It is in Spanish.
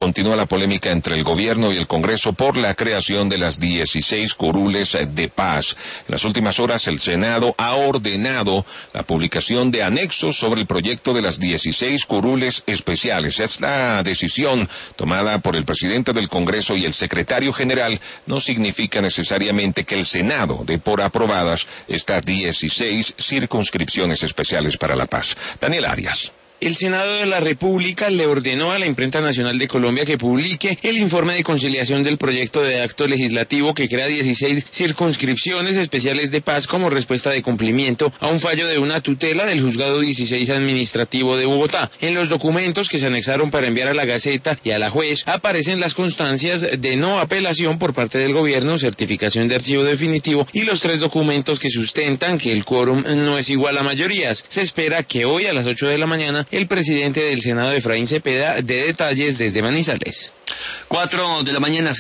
Continúa la polémica entre el gobierno y el Congreso por la creación de las 16 curules de paz. En las últimas horas, el Senado ha ordenado la publicación de anexos sobre el proyecto de las 16 curules especiales. Esta decisión, tomada por el presidente del Congreso y el secretario general, no significa necesariamente que el Senado dé por aprobadas estas 16 circunscripciones especiales para la paz. Daniel Arias. El Senado de la República le ordenó a la Imprenta Nacional de Colombia que publique el informe de conciliación del proyecto de acto legislativo que crea 16 circunscripciones especiales de paz como respuesta de cumplimiento a un fallo de una tutela del Juzgado 16 Administrativo de Bogotá. En los documentos que se anexaron para enviar a la Gaceta y a la juez aparecen las constancias de no apelación por parte del gobierno, certificación de archivo definitivo y los 3 documentos que sustentan que el quórum no es igual a mayorías. Se espera que hoy a las 8 de la mañana el presidente del Senado, Efraín Cepeda, dé detalles desde Manizales. 4 de la mañana.